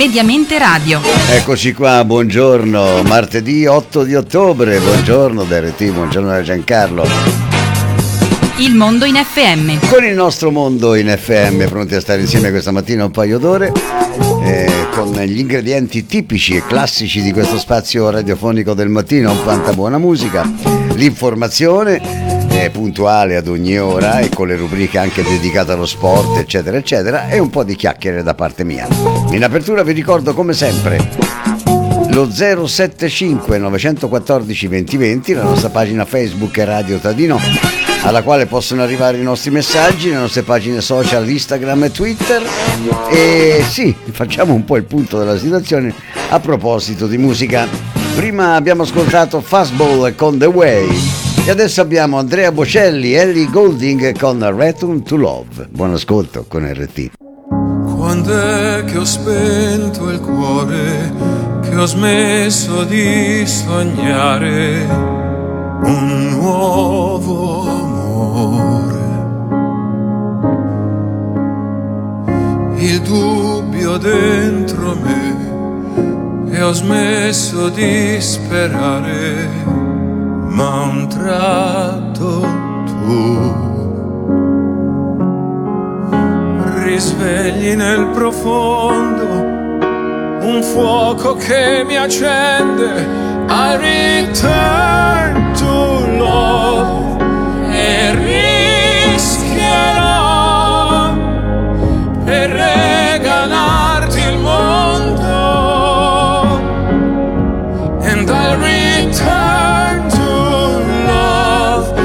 Mediamente Radio. Eccoci qua, buongiorno, martedì 8 di ottobre, buongiorno da RT, buongiorno da Giancarlo. Il mondo in FM. Con il nostro mondo in FM, pronti a stare insieme questa mattina un paio d'ore, con gli ingredienti tipici e classici di questo spazio radiofonico del mattino, quanta buona musica, l'informazione puntuale ad ogni ora e con le rubriche anche dedicate allo sport, eccetera eccetera, e un po' di chiacchiere da parte mia. In apertura vi ricordo come sempre lo 075 914 2020, la nostra pagina Facebook e Radio Tadino, alla quale possono arrivare i nostri messaggi, le nostre pagine social Instagram e Twitter. E sì, facciamo un po' il punto della situazione a proposito di musica. Prima abbiamo ascoltato Fastball con The Way e adesso abbiamo Andrea Bocelli e Ellie Goulding con Return to Love. Buon ascolto con RT. Quando è che ho spento il cuore, che ho smesso di sognare un nuovo amore? Il dubbio dentro me e ho smesso di sperare, ma a un tratto tu risvegli nel profondo un fuoco che mi accende. I return to love e rischierò per regalarti il mondo. And I return to love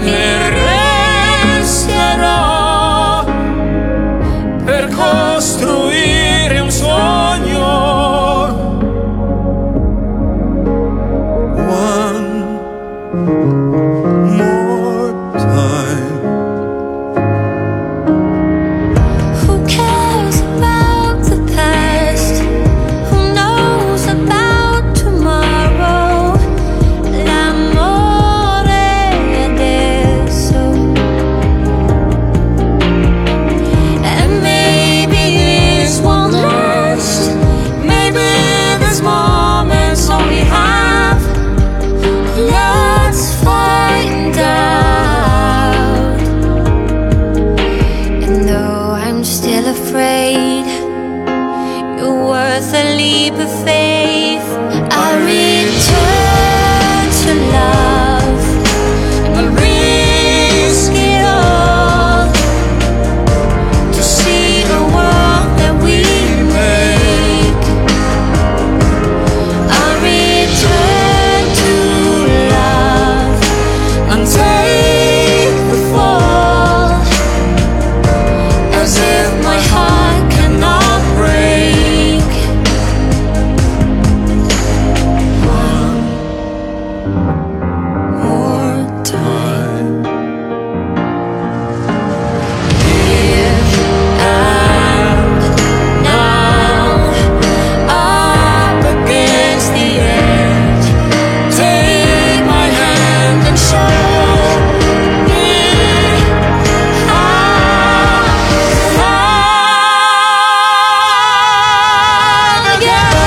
e resterò per costruire un sogno. One more time. Who cares about the past? Who knows about tomorrow? L'amore adesso. And maybe this won't last. Maybe this moment's all we have. Let's find out. And though I'm still afraid, you're worth a leap of faith. I return to love. I'll risk it all to see the world that we make. I return to love and take the fall, as if my heart cannot break. One more time. Here and now, up against the edge. Take my hand and show me how again.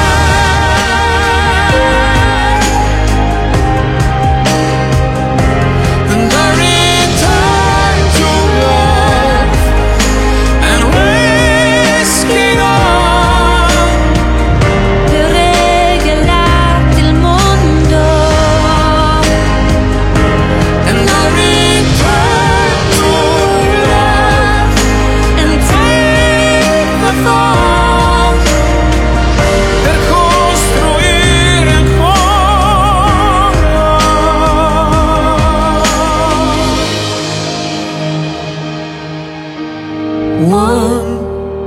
And I return to love and risk it all per regalarti il mondo. And I return to love and take the fall per costruire ancora. One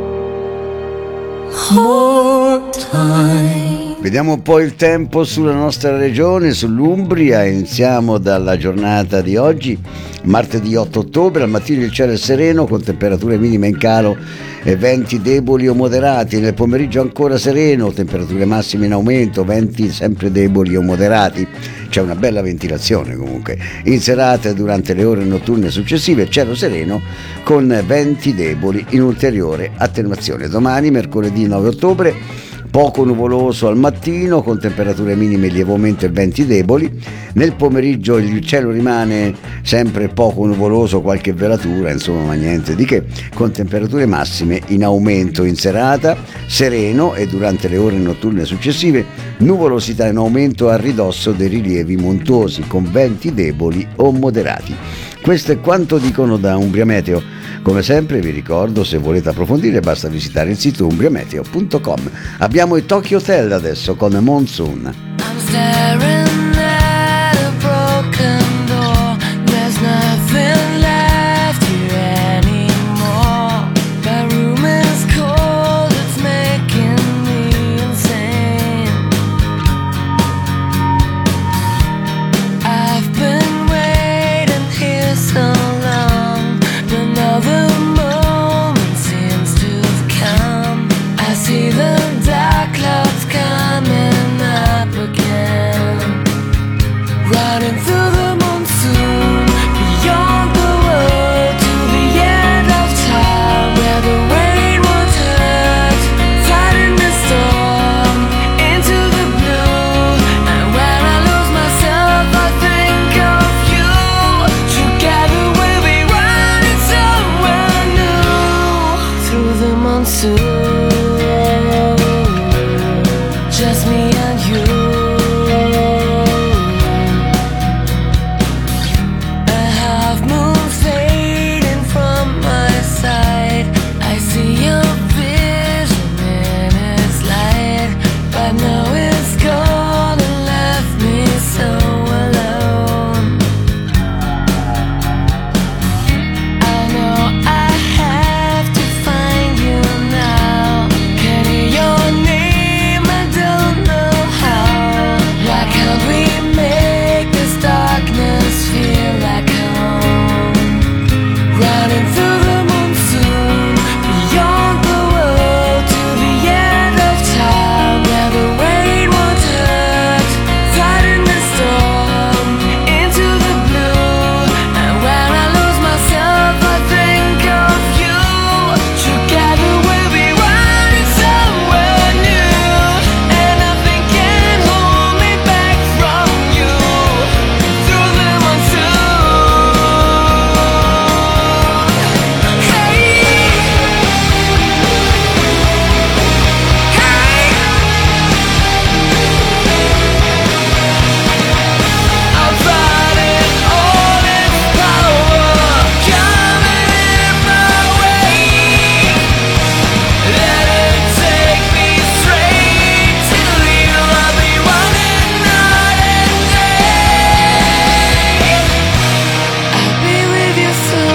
more time. Vediamo un po' il tempo sulla nostra regione, sull'Umbria. Iniziamo dalla giornata di oggi, martedì 8 ottobre. Al mattino il cielo è sereno con temperature minime in calo e venti deboli o moderati. Nel pomeriggio ancora sereno, temperature massime in aumento, venti sempre deboli o moderati. C'è una bella ventilazione comunque. In serata e durante le ore notturne successive cielo sereno con venti deboli in ulteriore attenuazione. Domani, mercoledì 9 ottobre, poco nuvoloso al mattino con temperature minime in lieve aumento e venti deboli. Nel pomeriggio il cielo rimane sempre poco nuvoloso, qualche velatura, insomma, ma niente di che, con temperature massime in aumento in serata, sereno, e durante le ore notturne successive nuvolosità in aumento a ridosso dei rilievi montuosi con venti deboli o moderati. Questo è quanto dicono da Umbria Meteo. Come sempre vi ricordo, se volete approfondire basta visitare il sito umbriameteo.com. Abbiamo i Tokyo Hotel adesso con Monsoon. I'm staring at a broken door. There's nothing left here anymore. My room is cold, it's making me insane. I've been waiting here so long, another moment seems to have come. I see the dark clouds coming up again, running through the monsoon, beyond the world to the end of time, where the rain won't hurt, fighting the storm into the blue. And when I lose myself, I think of you. Together we'll be running somewhere new, through the monsoon. Just me and you. A half moon fading from my side. I see your vision in its light, but now it's gone and left me so alone. I know I have to find you now. Can hear your name, I don't know how. Why can't we make this darkness feel like home? Running through the monsoon, beyond the world to the end of time, where the rain won't hurt, fighting the storm into the blue. And when I lose myself, I think of you. Together we'll be running somewhere new, and nothing can hold me back from you. Through the monsoon. Hey, I'm fighting all this power coming my way. Let it take me straight to you. I'll be running night and day. I'll be with you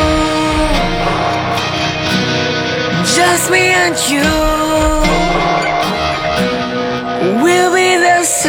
soon. Just me and you. We'll be there soon.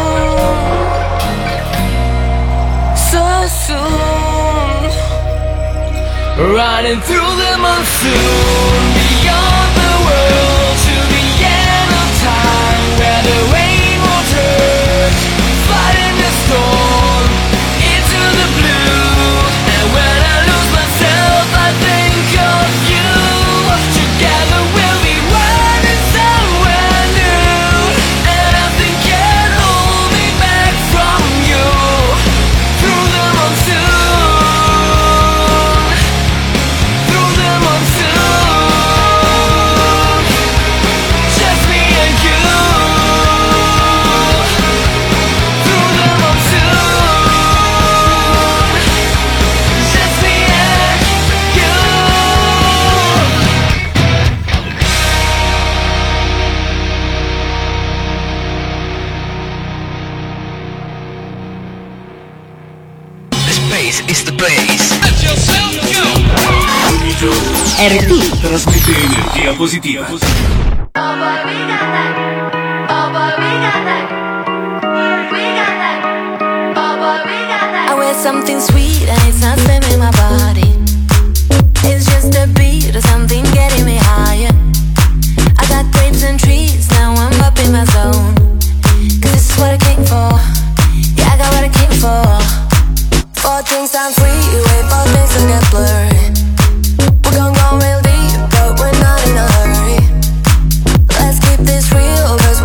So soon. Running through the monsoon, beyond the world to the end of time, where the rain won't hurt, fighting the storm into the blue. And when I lose myself, I think of you. Together we'll be running somewhere new, and nothing can hold me back from you. Through the monsoon, through the monsoon. Just me and you. Through the monsoon. Just me and you. The space is the place. RT Trasmette energia positiva. Oh boy, we got that. Oh boy, we got that. We got that. Oh boy, we got that. I wear something sweet and it's not spamming my body. It's just a beat or something getting me higher. I got grapes and trees, now I'm up in my zone. 'Cause this is what I came for. Yeah, I got what I came for. 4 drinks, I'm free. Wait for things to get blurry. We're gon' go real deep, but we're not in a hurry. Let's keep this real, 'cause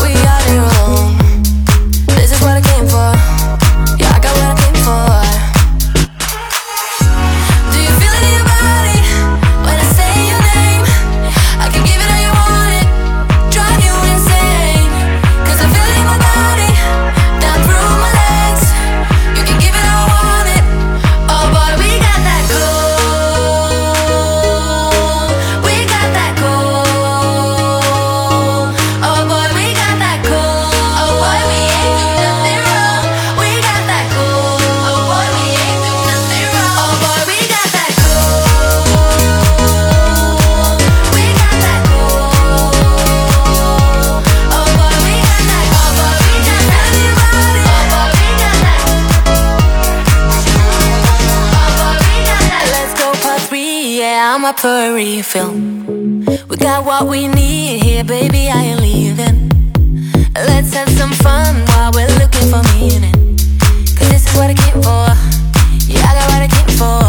come up for a refill. We got what we need here, baby, I ain't leaving. Let's have some fun while we're looking for meaning. Cause this is what I came for. Yeah, I got what I came for.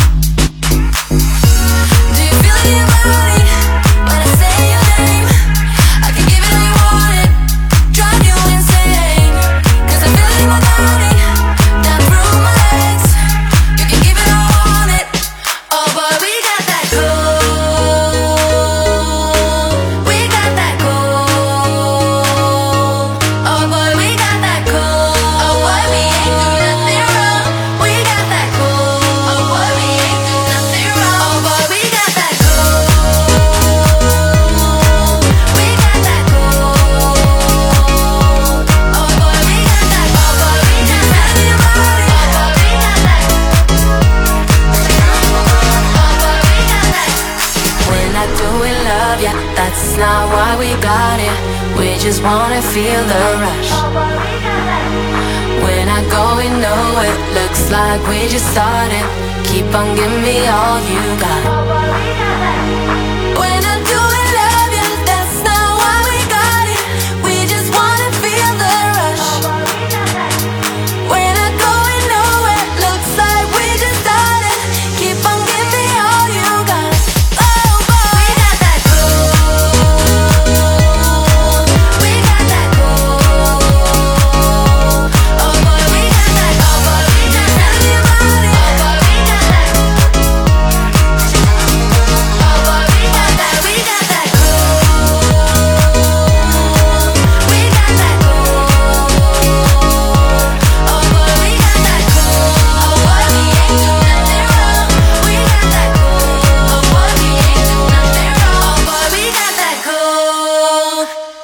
Do you feel it in your body when I say your name? I can give it all you want it, drive you insane. Cause I feel it in my body, down through my legs. You can give it all you want it. Oh boy, we got that cold. We got that cold. Oh boy, we got that cold. Oh boy, we ain't do nothing wrong. We got that cold. Oh boy, we ain't do nothing wrong. Oh boy, we got that cold. We got that cold. Oh boy, we got that. Oh boy, we got that in your body. Oh boy, we got that. We're not doing love, yeah, that's not why we got it. We just wanna feel the rush. We're not going nowhere, looks like we just started. Keep on giving me all you got. We're not doing love, yeah, that's not why we got it. We just wanna feel the rush. We're not going nowhere, looks like we just started. Keep on giving me all you got. Oh boy, we got that cold. We got that cold. Oh boy, we got that. Oh boy, we got that in your body. Oh boy, we got that. Oh boy, we got that. We got that cold. We got that cold. Oh boy, we got that cold. Oh boy, we ain't do nothing wrong. We got that cold. Oh boy, we ain't do nothing wrong. Oh boy, we got that cold.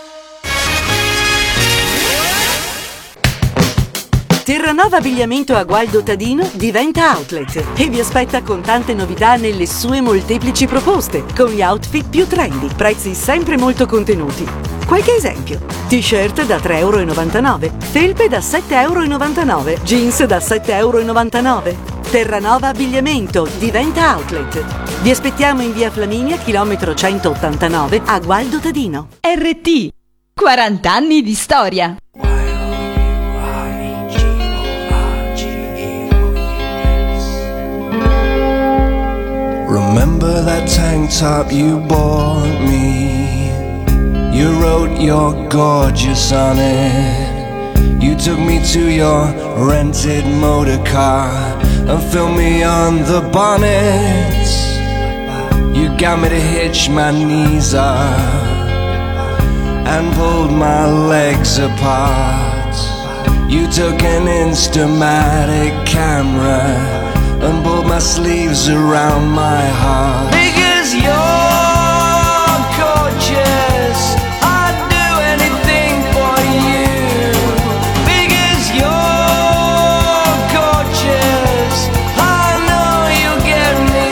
Terranova Abbigliamento a Gualdo Tadino diventa outlet e vi aspetta con tante novità nelle sue molteplici proposte, con gli outfit più trendy, prezzi sempre molto contenuti. Qualche esempio: t-shirt da 3,99 €, felpe da 7,99 €, jeans da 7,99 €. Terranova Abbigliamento diventa outlet. Vi aspettiamo in via Flaminia, chilometro 189 a Gualdo Tadino. RT 40 anni di storia. Remember that tank top you bought me? You wrote you're gorgeous on it. You took me to your rented motor car and filmed me on the bonnet. You got me to hitch my knees up and pulled my legs apart. You took an Instamatic camera and pulled my sleeves around my heart. Because you're gorgeous, I'd do anything for you. Because you're gorgeous, I know you'll get me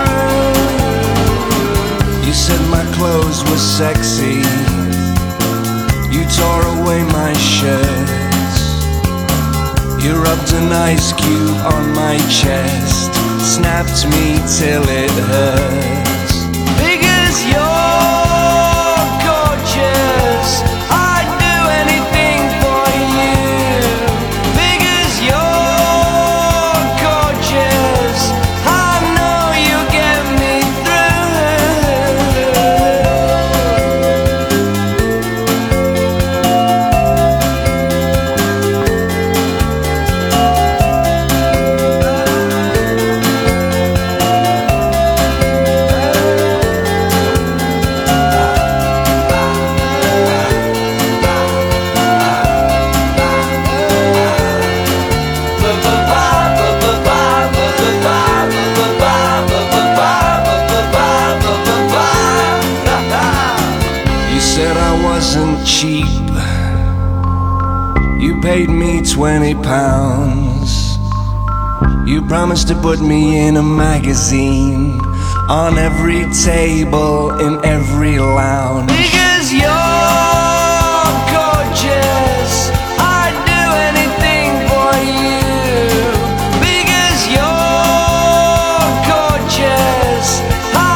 through. You said my clothes were sexy. You tore away my shirt. You rubbed an ice cube on my chest, snapped me till it hurts. Because you're gorgeous, I'd do anything for you. Because you're gorgeous, I know you get me cheap. You paid me £20. You promised to put me in a magazine, on every table, in every lounge. Because you're gorgeous, I'd do anything for you. Because you're gorgeous, I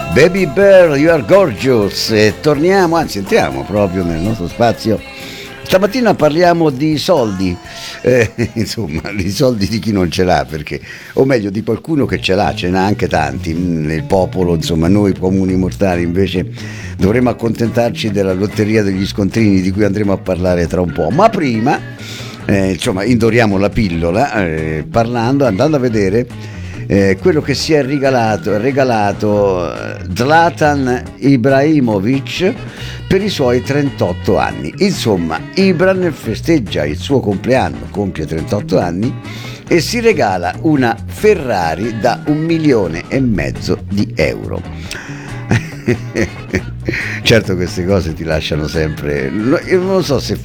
Baby Bear, You Are Gorgeous. E torniamo, anzi entriamo proprio nel nostro spazio. Stamattina parliamo di soldi, insomma, di soldi di chi non ce l'ha, perché, o meglio, di qualcuno che ce l'ha, ce n'ha anche tanti, il popolo, insomma, noi comuni mortali invece dovremo accontentarci della lotteria degli scontrini di cui andremo a parlare tra un po', ma prima, insomma, indoriamo la pillola, andando a vedere quello che si è regalato Zlatan Ibrahimovic per i suoi 38 anni. Insomma, Ibran festeggia il suo compleanno, compie 38 anni e si regala una Ferrari da 1,5 milioni di euro. Certo, queste cose ti lasciano sempre, io non so se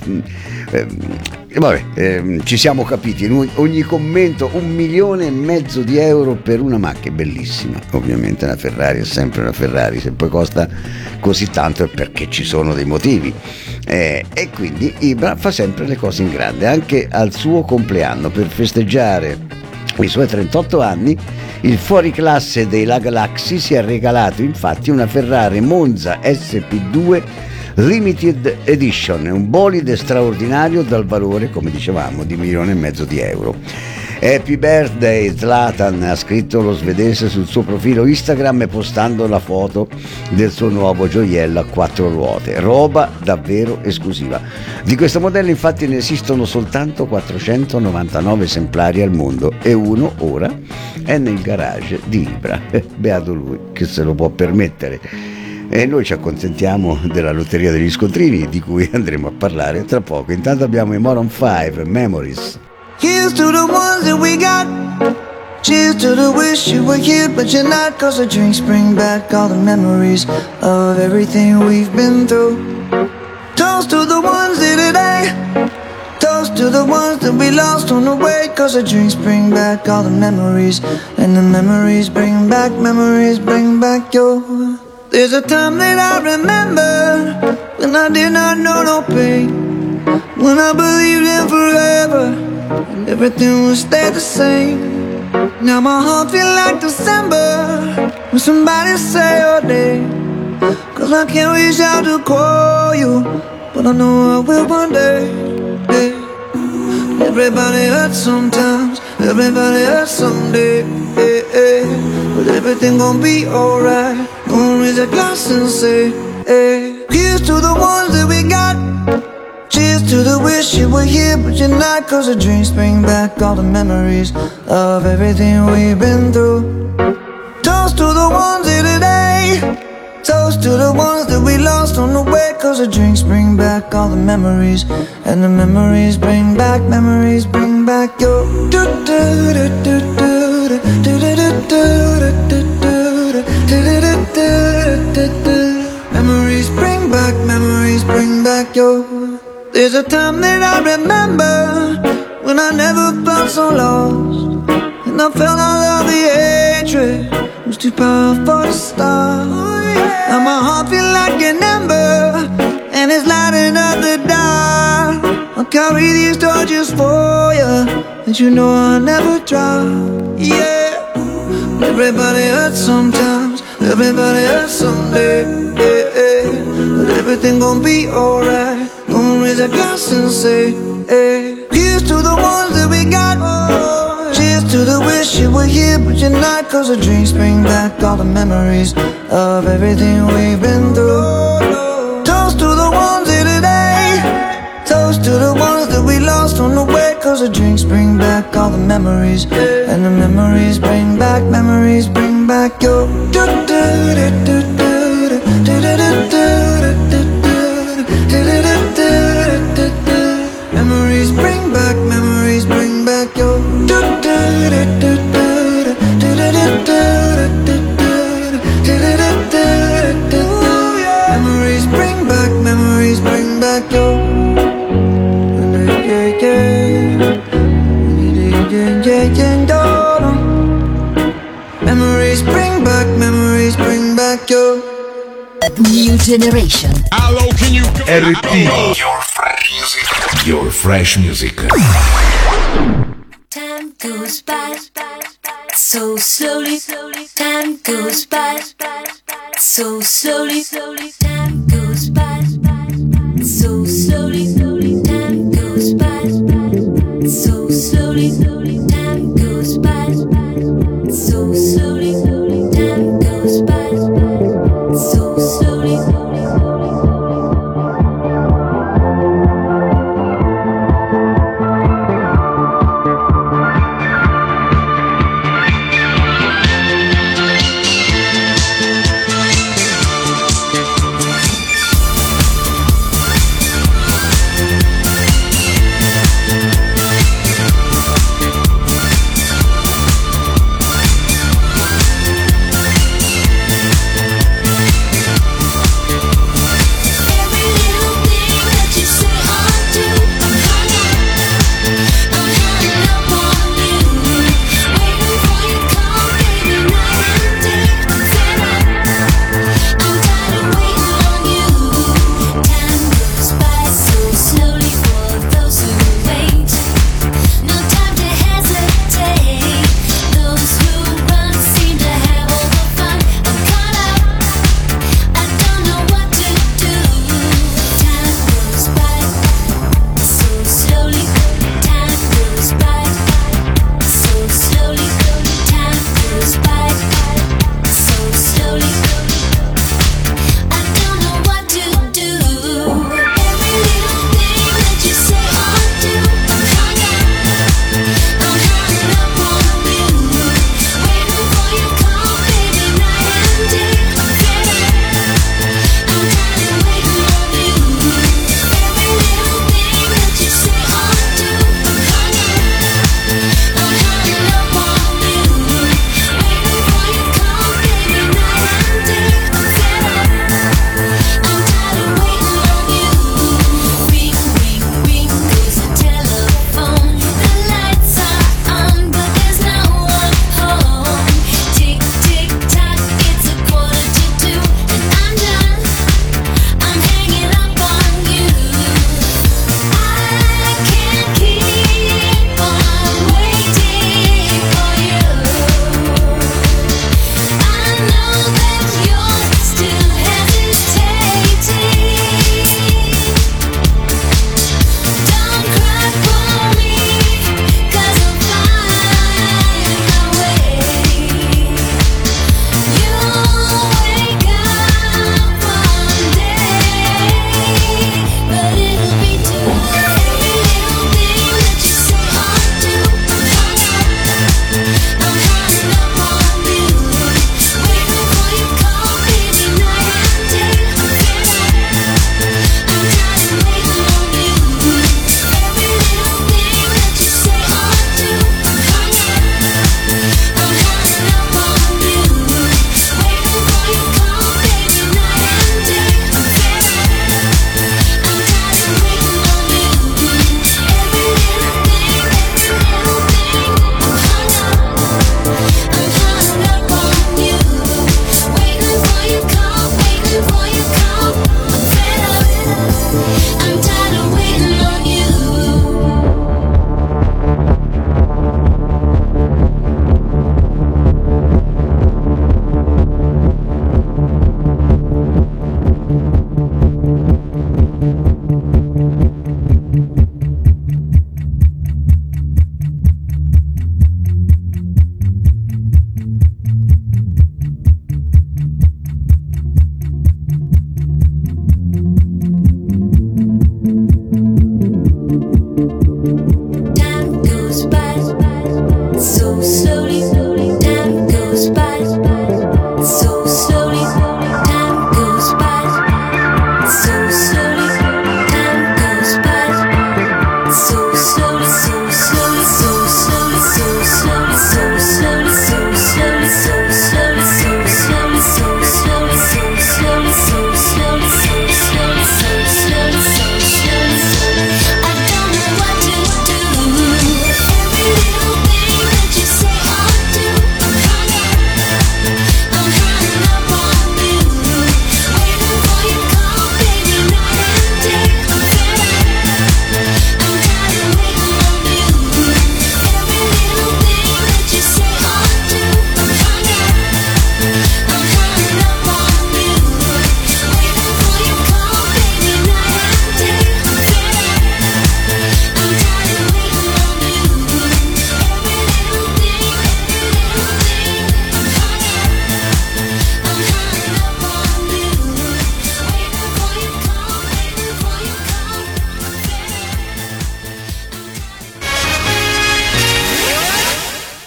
ci siamo capiti. In ogni commento 1,5 milioni di euro per una macchina bellissima. Ovviamente una Ferrari è sempre una Ferrari, se poi costa così tanto è perché ci sono dei motivi, e quindi Ibra fa sempre le cose in grande. Anche al suo compleanno, per festeggiare i suoi 38 anni, il fuoriclasse della Galaxy si è regalato infatti una Ferrari Monza SP2 Limited Edition, un bolide straordinario dal valore, come dicevamo, di 1,5 milioni di euro. Happy birthday Zlatan, ha scritto lo svedese sul suo profilo Instagram, postando la foto del suo nuovo gioiello a 4 ruote, roba davvero esclusiva. Di questo modello infatti ne esistono soltanto 499 esemplari al mondo e uno ora è nel garage di Ibra. Beato lui che se lo può permettere. E noi ci accontentiamo della lotteria degli scontrini, di cui andremo a parlare tra poco. Intanto abbiamo i Maroon 5, Memories. Here's to the ones that we got. Cheers to the wish you were here but you're not, 'cause the drinks bring back all the memories of everything we've been through. Toast to the ones here today. Toast to the ones that we lost on the way, 'cause the drinks bring back all the memories, and the memories bring back your. There's a time that I remember when I did not know no pain, when I believed in forever and everything would stay the same. Now my heart feel like December when somebody say your name, 'cause I can't reach out to call you, but I know I will one day. Hey. Everybody hurts sometimes, everybody hurts someday, hey, hey. But everything gon' be alright. Gonna raise a glass and say, hey. Here's to the ones that we got. Cheers to the wish you were here but you're not, 'cause the dreams bring back all the memories of everything we've been through. Toast to the ones here today. Toast to the ones that we lost on the way, 'cause the drinks bring back all the memories, and the memories bring back your. Memories bring back, memories bring back your. There's a time that I remember when I never felt so lost, and I felt all of the hatred was too powerful to stop. Now my heart feel like an ember, and it's lighting up the dark. I'll carry these torches for you, and you know I'll never drop. Yeah, everybody hurts sometimes, everybody hurts someday, yeah, yeah. But everything gon' be alright. Gonna raise a glass and say, hey. Here's to the ones that we got. Cheers to the wish you were here but you're not, 'cause the drinks bring back all the memories of everything we've been through. Toast to the ones here today. Toast to the ones that we lost on the way, 'cause the drinks bring back all the memories, and the memories bring back your. Memories bring back, memories bring back your. Memories bring back your. Memories bring back your. New Generation. Hello, can you RT. Your fresh music. Time goes by so slowly. Time goes by So slowly, time goes by. So slowly, time goes by. So slowly, time goes by. So slowly, time goes by. So slowly.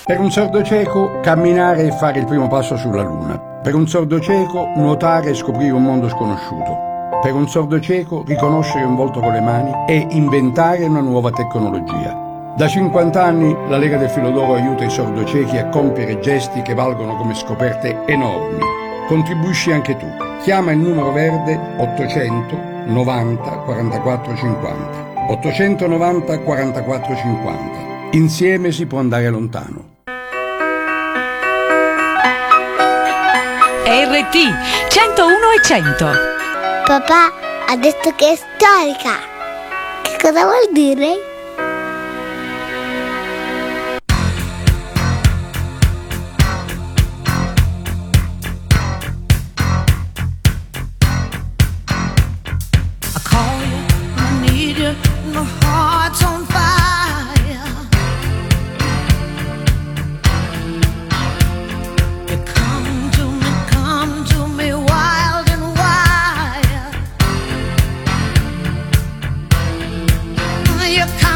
Per un sordo cieco, camminare e fare il primo passo sulla Luna. Per un sordo cieco, nuotare e scoprire un mondo sconosciuto. Per un sordo cieco, riconoscere un volto con le mani e inventare una nuova tecnologia. Da 50 anni la Lega del Filo d'Oro aiuta i sordociechi a compiere gesti che valgono come scoperte enormi. Contribuisci anche tu. Chiama il numero verde 890 44 50. 890 44 50. Insieme si può andare lontano. RT 101 e 100. Papà ha detto che è storica. Che cosa vuol dire? You're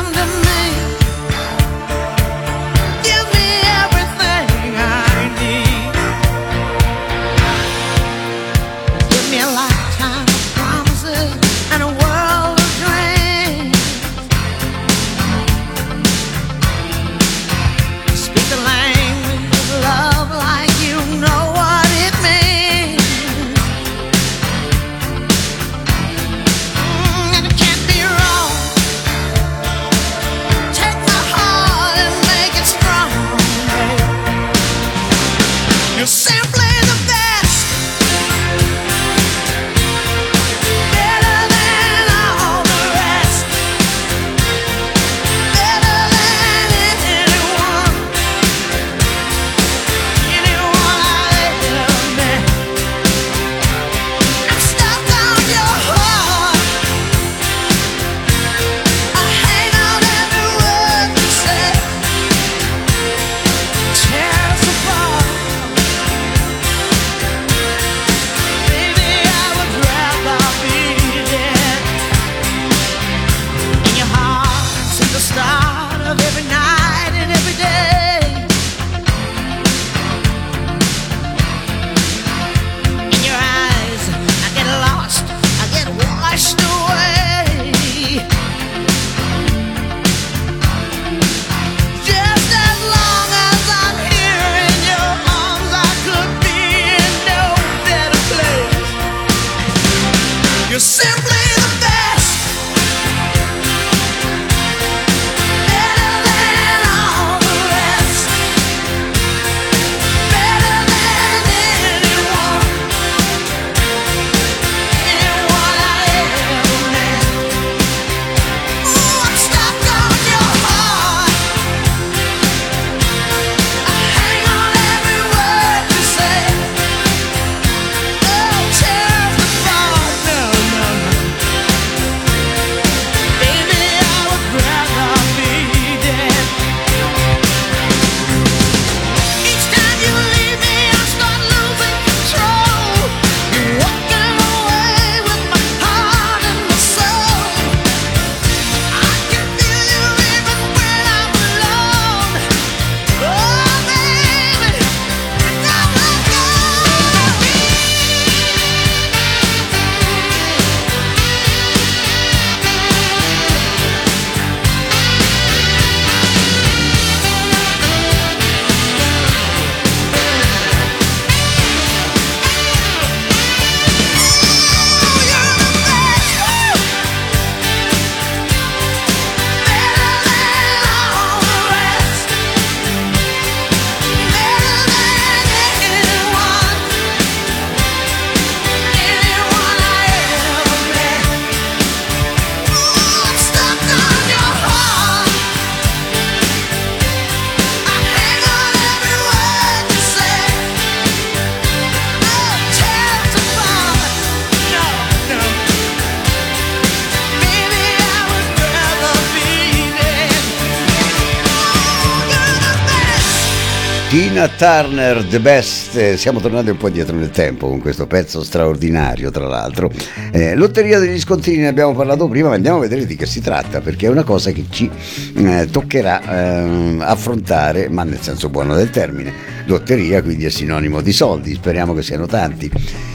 Tina Turner, The Best. Siamo tornati un po' indietro nel tempo con questo pezzo straordinario, tra l'altro. Lotteria degli scontrini, ne abbiamo parlato prima, ma andiamo a vedere di che si tratta, perché è una cosa che ci toccherà affrontare, ma nel senso buono del termine. Lotteria quindi è sinonimo di soldi, speriamo che siano tanti.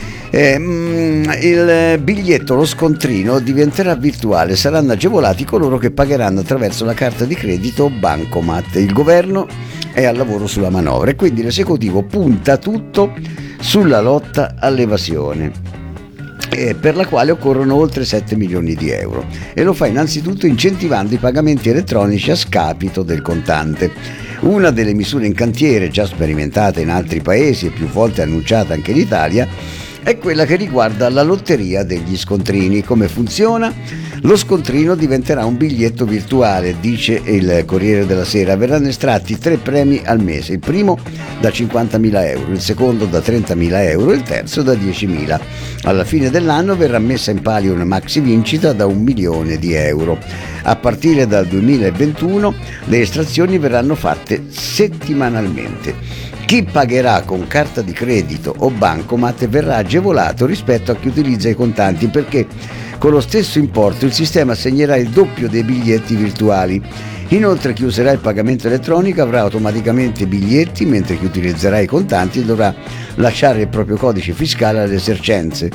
Il biglietto, lo scontrino diventerà virtuale, saranno agevolati coloro che pagheranno attraverso la carta di credito o bancomat. Il governo è al lavoro sulla manovra e quindi l'esecutivo punta tutto sulla lotta all'evasione, per la quale occorrono oltre 7 milioni di euro, e lo fa innanzitutto incentivando i pagamenti elettronici a scapito del contante. Una delle misure in cantiere, già sperimentata in altri paesi e più volte annunciata anche in Italia, è quella che riguarda la lotteria degli scontrini. Come funziona? Lo scontrino diventerà un biglietto virtuale, dice il Corriere della Sera. Verranno estratti 3 premi al mese, il primo da 50.000 euro, il secondo da 30.000 euro e il terzo da 10.000. Alla fine dell'anno verrà messa in palio una maxi vincita da 1 milione di euro. A partire dal 2021 le estrazioni verranno fatte settimanalmente. Chi pagherà con carta di credito o bancomat verrà agevolato rispetto a chi utilizza i contanti, perché con lo stesso importo il sistema assegnerà il doppio dei biglietti virtuali. Inoltre chi userà il pagamento elettronico avrà automaticamente biglietti, mentre chi utilizzerà i contanti dovrà lasciare il proprio codice fiscale all'esercente.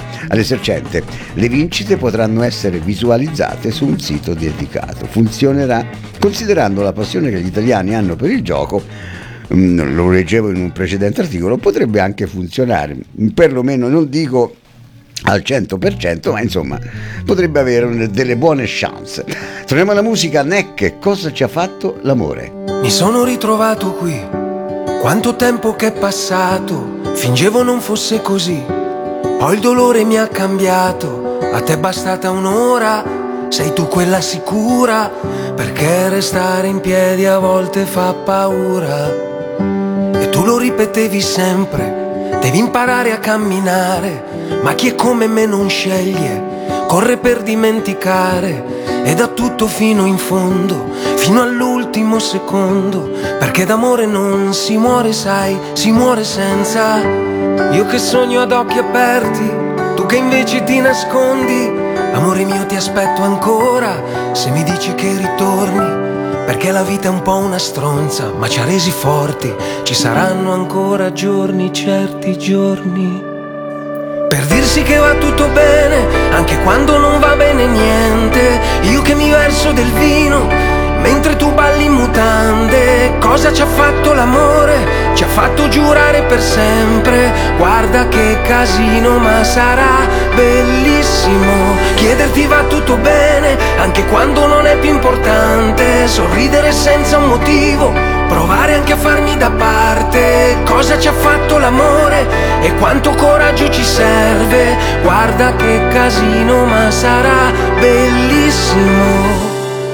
Le vincite potranno essere visualizzate su un sito dedicato. Funzionerà, considerando la passione che gli italiani hanno per il gioco, lo leggevo in un precedente articolo, potrebbe anche funzionare, perlomeno non dico al 100%, ma insomma potrebbe avere delle buone chance. Torniamo alla musica. Neck, cosa ci ha fatto l'amore? Mi sono ritrovato qui, quanto tempo che è passato, fingevo non fosse così, poi il dolore mi ha cambiato, a te è bastata un'ora, sei tu quella sicura, perché restare in piedi a volte fa paura. E tu lo ripetevi sempre, devi imparare a camminare, ma chi è come me non sceglie, corre per dimenticare, e dà tutto fino in fondo, fino all'ultimo secondo, perché d'amore non si muore, sai, si muore senza. Io che sogno ad occhi aperti, tu che invece ti nascondi, amore mio ti aspetto ancora, se mi dici che ritorni, perché la vita è un po' una stronza, ma ci ha resi forti, ci saranno ancora giorni, certi giorni, per dirsi che va tutto bene, anche quando non va bene niente. Io che mi verso del vino, mentre tu balli in mutande. Cosa ci ha fatto l'amore? Ci ha fatto giurare per sempre. Guarda che casino, ma sarà bellissimo. Chiederti va tutto bene, anche quando non è più importante. Sorridere senza un motivo, provare anche a farmi da parte. Cosa ci ha fatto l'amore e quanto coraggio ci serve. Guarda che casino, ma sarà bellissimo.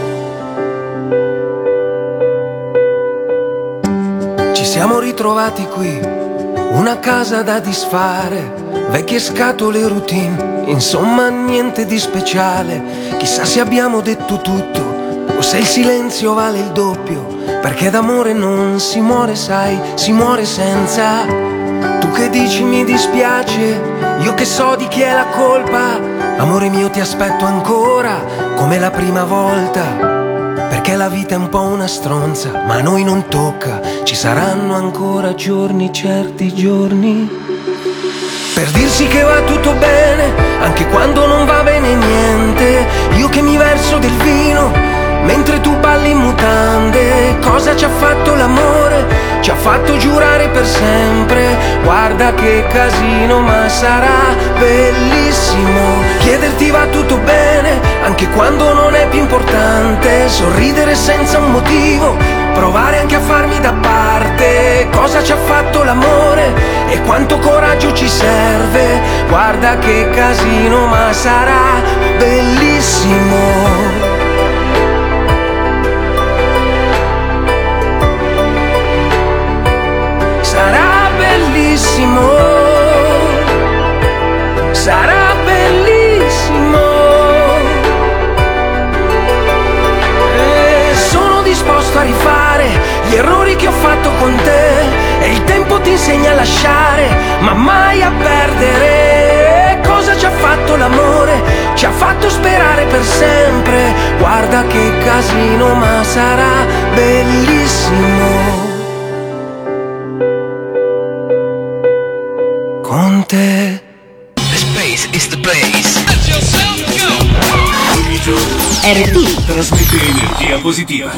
Ci siamo ritrovati qui, una casa da disfare, vecchie scatole routine, insomma niente di speciale. Chissà se abbiamo detto tutto o se il silenzio vale il doppio, perché d'amore non si muore, sai, si muore senza. Tu che dici mi dispiace, io che so di chi è la colpa. Amore mio ti aspetto ancora, come la prima volta, perché la vita è un po' una stronza, ma a noi non tocca, ci saranno ancora giorni, certi giorni, per dirsi che va tutto bene, anche quando non va bene niente. Io che mi verso del vino, mentre tu balli in mutande. Cosa ci ha fatto l'amore? Ci ha fatto giurare per sempre. Guarda che casino, ma sarà bellissimo. Chiederti va tutto bene, anche quando non è più importante. Sorridere senza un motivo, provare anche a farmi da parte. Cosa ci ha fatto l'amore e quanto coraggio ci serve. Guarda che casino, ma sarà bellissimo. Sarà bellissimo, sarà bellissimo. E sono disposto a rifare gli errori che ho fatto con te insegna a lasciare, ma mai a perdere. Cosa ci ha fatto l'amore? Ci ha fatto sperare per sempre. Guarda che casino, ma sarà bellissimo con te. The space is the place. Ogni giorno RT trasmette energia positiva.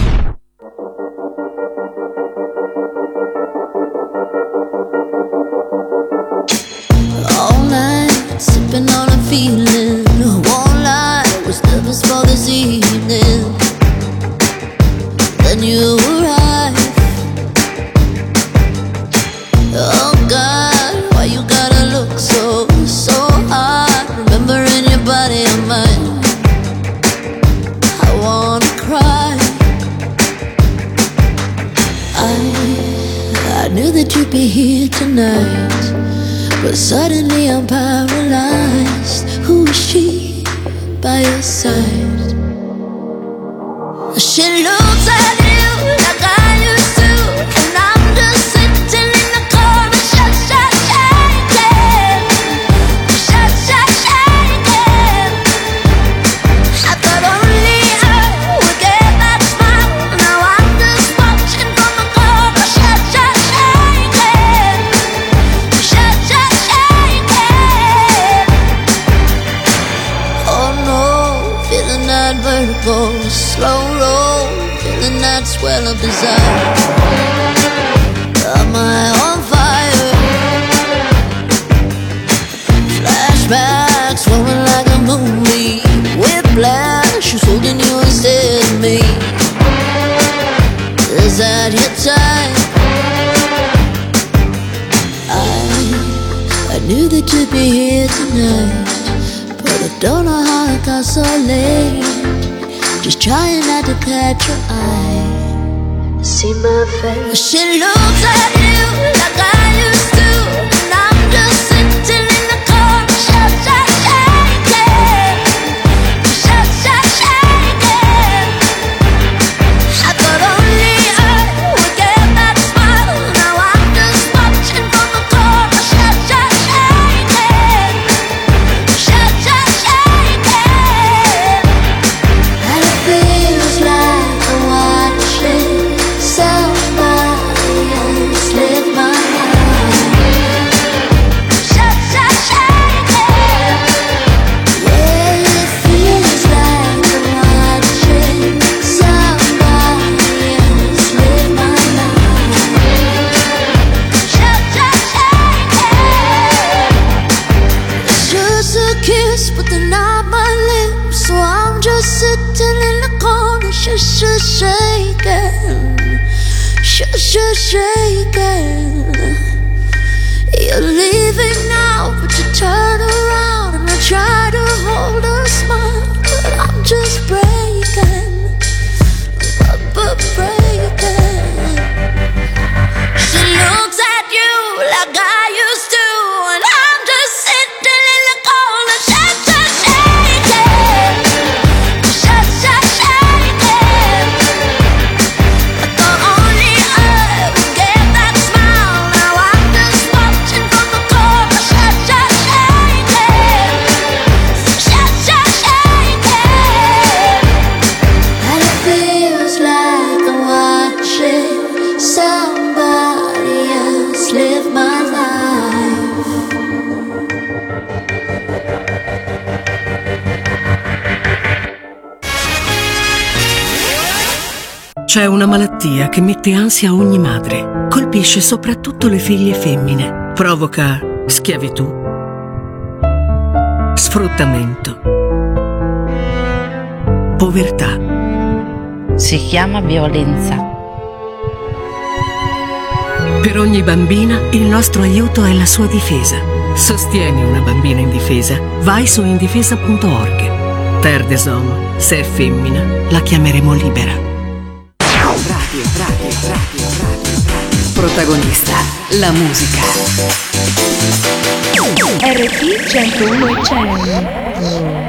All night, sipping on a feeling. Won't lie, was nervous for this evening. Then you arrived. Oh God, why you gotta look so hard? Remembering your body and mine. I wanna cry. I knew that you'd be here tonight, but suddenly I'm paralyzed. Who is she by your side? She looks at you like I used to, and I'm just sitting in the corner, shaking. I thought only I would get that smile. Now I'm just watching from the corner, shaking. Oh no, feeling that vertigo, slow roll, feeling that swell of desire. Am I on fire? Flashbacks rolling like a movie. Whiplash, who's holding you instead of me? Is that your time? I knew that you'd be here tonight, but I don't know how I got so late. Just trying not to catch your eye. See my face. She looks at you like I used to, and I'm just sitting in the corner, shaking. I thought only I would get that smile. Now I'm just watching from the corner, shaking. And it feels like I'm watching somebody else live my life. Yeah, it feels like I'm watching somebody else live my life. It's just a kiss, but they're not my lips, so I'm just sitting in the corner, shaking. You're leaving now, but you turn around and I try to hold a smile, but I'm just breaking, breaking. She looks at you like I used to, and I'm just sitting in the corner, shaking. I thought only I would get that smile. Now I'm just watching from the corner, shaking. And it feels like I'm watching somebody else live my life. C'è una malattia che mette ansia a ogni madre. Colpisce soprattutto le figlie femmine. Provoca schiavitù, sfruttamento, povertà. Si chiama violenza. Per ogni bambina il nostro aiuto è la sua difesa. Sostieni una bambina indifesa. Vai su indifesa.org. Terre des Hommes, se è femmina, la chiameremo libera. Radio. Protagonista, la musica. RT 101.1.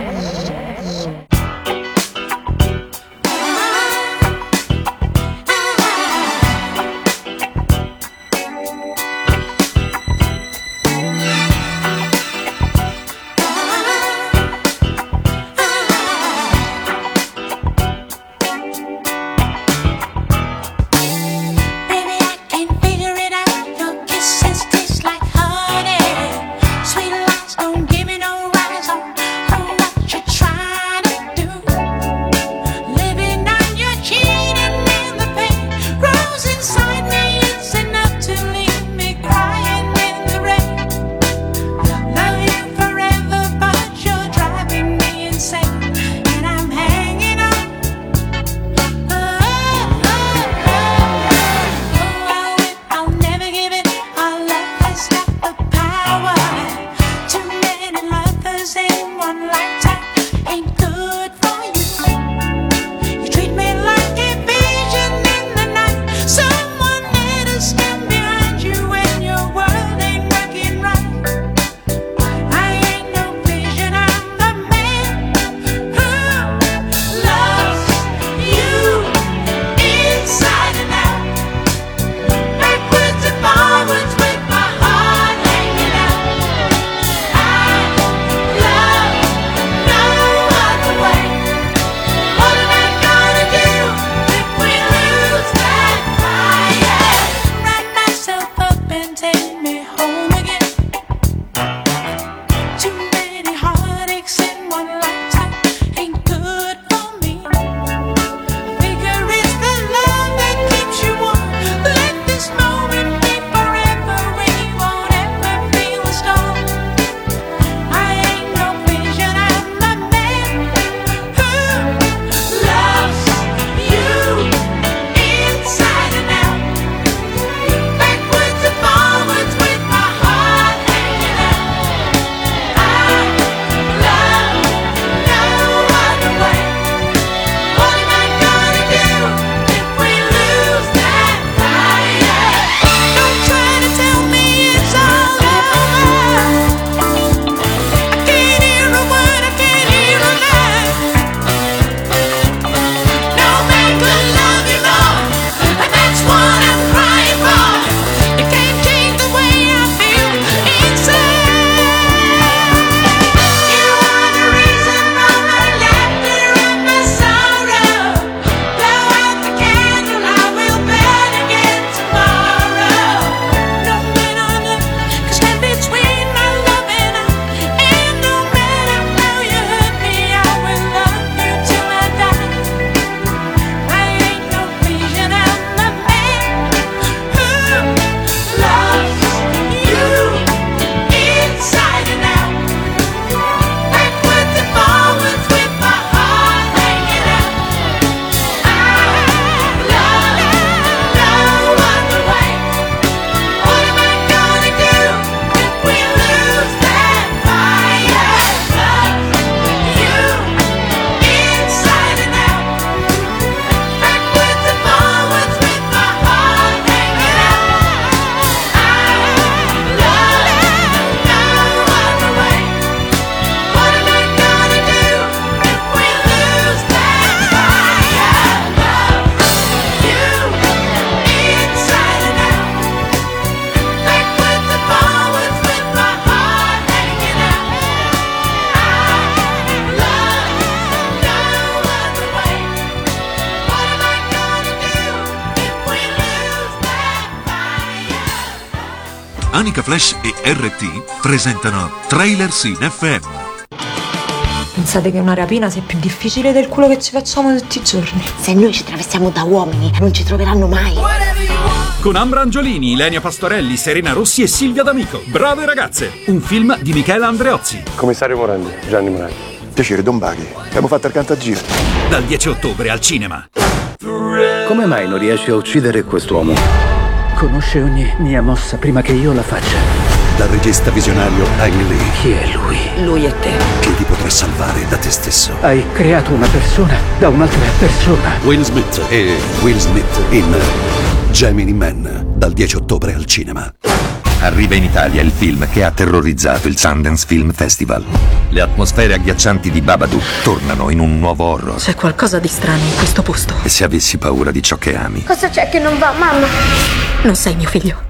Anica Flash e RT presentano Trailers in FM. Pensate che una rapina sia più difficile del culo che ci facciamo tutti i giorni? Se noi ci travestiamo da uomini, non ci troveranno mai. Con Ambra Angiolini, Ilenia Pastorelli, Serena Rossi e Silvia D'Amico. Brave ragazze, un film di Michela Andreozzi. Commissario Morandi, Gianni Morandi. Piacere, Don Baghi. Abbiamo fatto il cantagiro. Dal 10 ottobre al cinema. Come mai non riesci a uccidere quest'uomo? Conosce ogni mia mossa prima che io la faccia. Dal regista visionario Ang Lee. Chi è lui? Lui è te. Che ti potrà salvare da te stesso. Hai creato una persona da un'altra persona. Will Smith e Will Smith in Gemini Man. Dal 10 ottobre al cinema. Arriva in Italia il film che ha terrorizzato il Sundance Film Festival. Le atmosfere agghiaccianti di Babadook tornano in un nuovo horror. C'è qualcosa di strano in questo posto. E se avessi paura di ciò che ami? Cosa c'è che non va, mamma? Non sei mio figlio.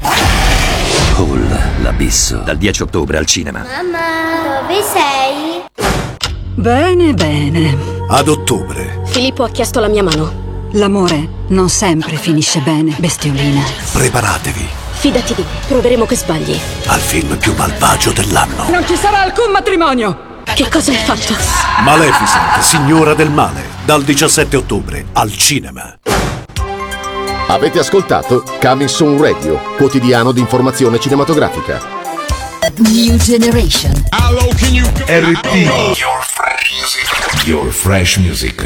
Hall, l'abisso. Dal 10 ottobre al cinema. Mamma, dove sei? Bene, bene. Ad ottobre. Filippo ha chiesto la mia mano. L'amore non sempre finisce bene, bestiolina. Preparatevi. Fidati di me, proveremo che sbagli. Al film più malvagio dell'anno. Non ci sarà alcun matrimonio! Che cosa hai fatto? Maleficent, signora del male. Dal 17 ottobre al cinema. Avete ascoltato Coming Soon Radio, quotidiano di informazione cinematografica. New Generation. RT. Your fresh music.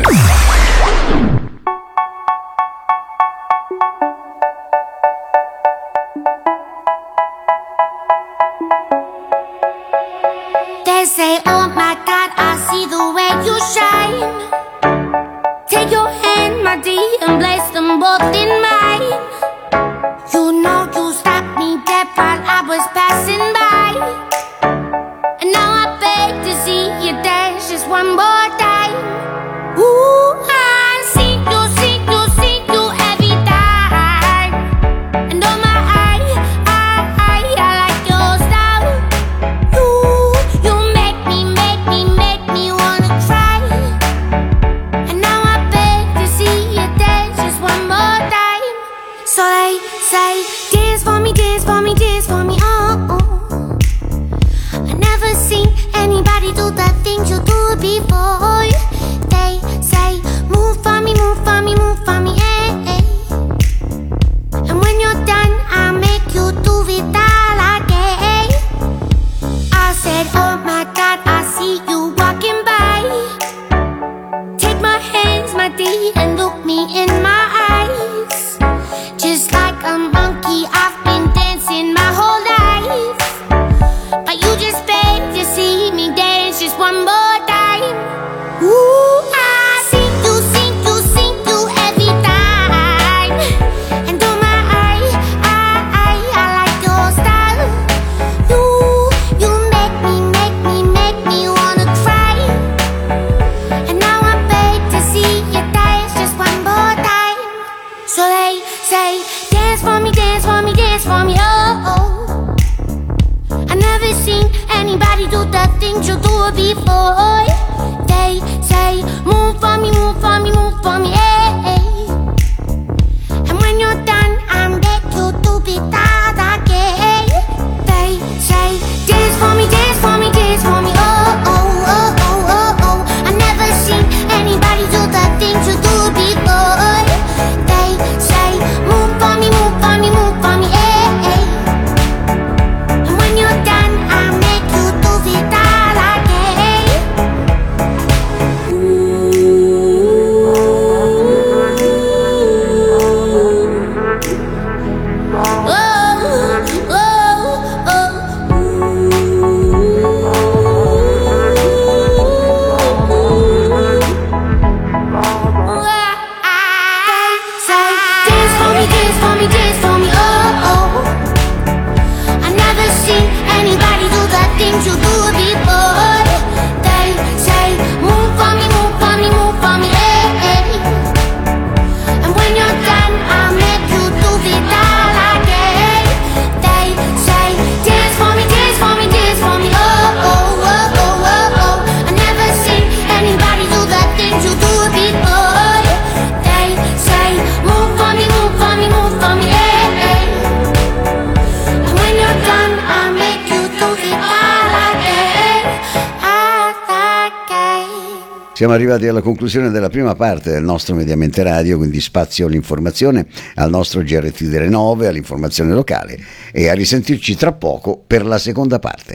They say, oh my God, I see the way you shine. Take your hand, my dear, and place them both in mine. You know you stopped me dead while I was passing by. And now I beg to see you dance just one more time. Ooh, I see you every time. And oh my, I like your style. You make me wanna try. And now I beg to see you dance just one more time. So they say, dance for me, dance for me, dance for me, oh. I never seen anybody do the things you do before. They say, move for me, move for me, move for me, eh. And when you're done, I'll make you do it all again. I said, oh my God, I see you walking by. Take my hands, my dear, and look me in my eyes. Just like a monkey, I've been dancing my whole life. But you just beg to see me dance just one more time. Ooh, I see you every time. And oh my, I like your style. You make me wanna cry. And now I beg to see you dance just one more time. So they say, dance for me, dance for me, dance for me, oh. I never seen anybody do the things you do before. They say, move for me, move for me, move for me, eh. And when you're done, I'm back to do it all again. They say, dance for me, dance for me, dance for me, oh, oh, oh, oh, oh, oh. I never seen anybody do the things you do before. They say, move for me, move for me, move for me, eh. And when you're done, I'll make you do it all again. Ooh. Siamo arrivati alla conclusione della prima parte del nostro Mediamente Radio, quindi spazio all'informazione, al nostro GRT delle 9, all'informazione locale, e a risentirci tra poco per la seconda parte.